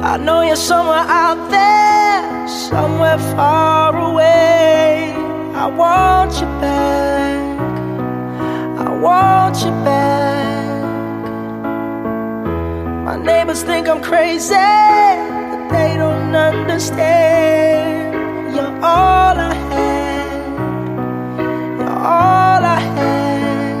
I know you're somewhere out there, somewhere far away. I want you back, I want you back. My neighbors think I'm crazy, but they don't understand. You're all I had, you're all I had.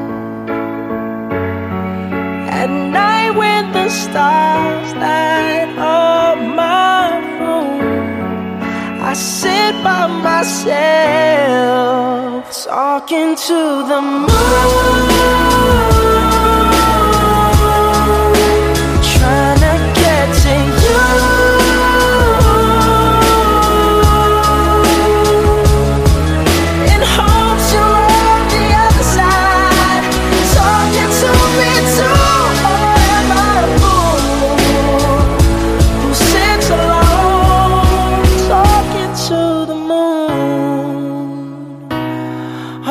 At night when the stars light up my room, I sit by myself, talking to the moon, trying to get to you. In hopes you're on the other side, talking to me too. Or am I a fool who sits alone, talking to the moon? Oh.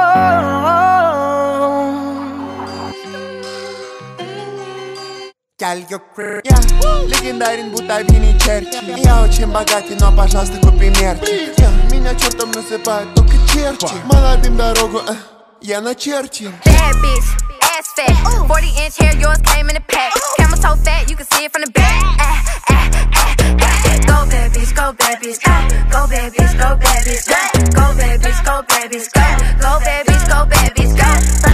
Girl, you're crazy. Легендарен, будто Винни Черчилль. Я очень богатый, но, пожалуйста, купи мерчи. Меня чертом называют только черчи. Молодым дорогу, я начертил. Bad bitch, ass fat, 40-inch hair, yours came in a pack. Camera so fat, you can see it from the back. Go bad bitch, go bad bitch, go. Go bad bitch, go bad bitch, go. Go bad bitch, go bad bitch, go. Go bad bitch, go bad bitch, go.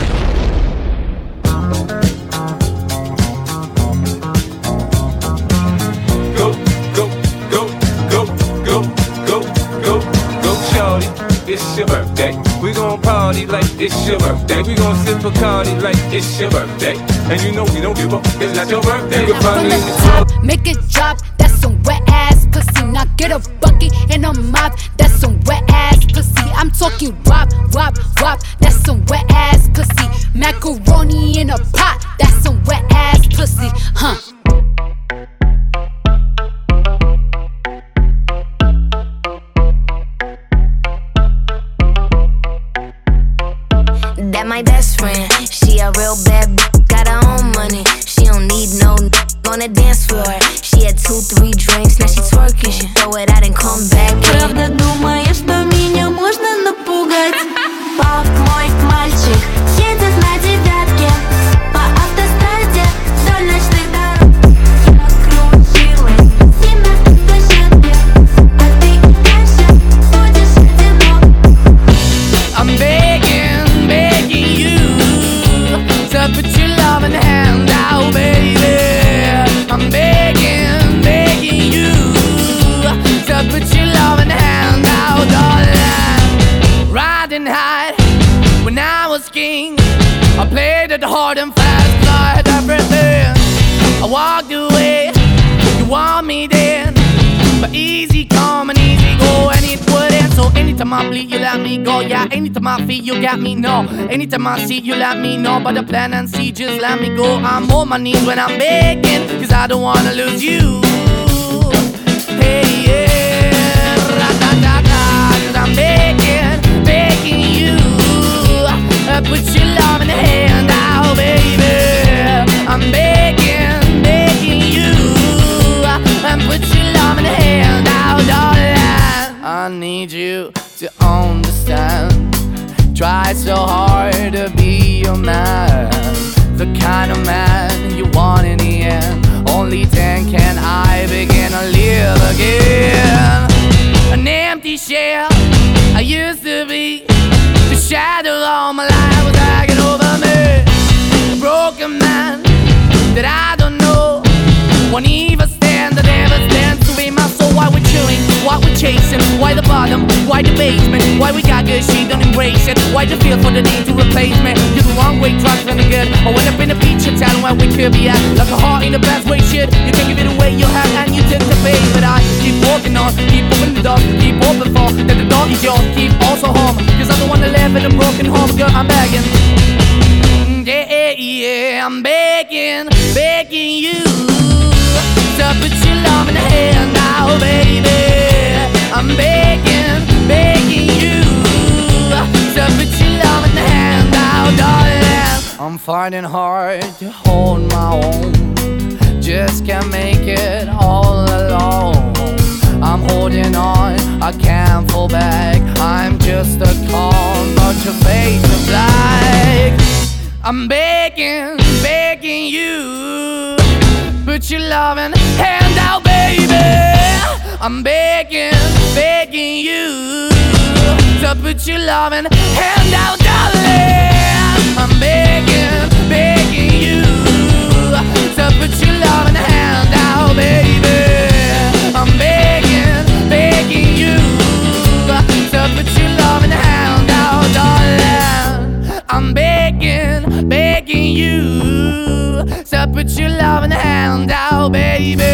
Shorty, it's your birthday. We gon' party like it's your birthday. We gon' sip Bacardi like it's your birthday. And you know we don't give up, it's not your birthday. You can find me in the club. Make it drop, that's some wet ass pussy. Now get a bucket and a mop, that's some wet ass pussy. I'm talking wop, wop, wop, that's some wet ass pussy. Macaroni in a pot, that's some wet ass pussy, huh? That my best friend, she a real bad got her own money. She don't need no on the dance floor. She had 2-3 drinks, now she twerking. She throw it out and come back in. Правда думаешь, что меня можно напугать? Пап, мой мальчик, едет на девятке по автостраде вдоль ночных дорог. Я крутилась зимно в площадке, а ты дальше будешь одинок. I'm begging you to put your loving hand out, baby. I'm begging you to put your loving hand out, darling. Riding high when I was king, I played it hard and fast, I had everything. I walked away, you want me then, but easy come and easy go, and it wouldn't. So anytime I bleed, you let me go. Yeah, anytime I feel, you got me, no. Anytime I see, you let me know. But the plan and see, just let me go. I'm on my knees when I'm begging, cause I don't wanna lose you. Hey, yeah, ra-da-da-da, cause I'm begging you. Put your love in the hand out, baby. I'm begging you. Put your love in the hand out, darling. I need you to understand. Try so hard to be your man, the kind of man you want in the end. Only then can I begin to live again. An empty shell I used to be, the shadow all my life was hanging over me. A broken man that I don't know won't even stand, that never stands to be my soul. Why we're chilling, why we're chasing, why the bottom, why the basement, why we got good, she don't embrace it, why the feel for the need to replace me. You're the wrong way, trying to good. I went up in a feature town where we could be at, like a heart in the best way, shit. You can give it away, you have, and you took the bait. But I keep walking on, keep opening the door, keep open for that the door is yours, keep also home, cause I'm the one that live in a broken home. Girl, I'm begging, yeah, I'm begging you to put your love in the hand now, baby. I'm begging you to put your love in the hand now, darling. I'm finding hard to hold my own, just can't make it all hold back. I'm just a con, but your face is black. I'm begging, begging you, put your loving hand out, baby. I'm begging, begging you to put your loving hand out, darling. I'm begging, begging you to put your loving hand out, baby. I'm begging, begging you to put your loving hand out, darling. I'm begging, begging you to put your loving hand out, baby.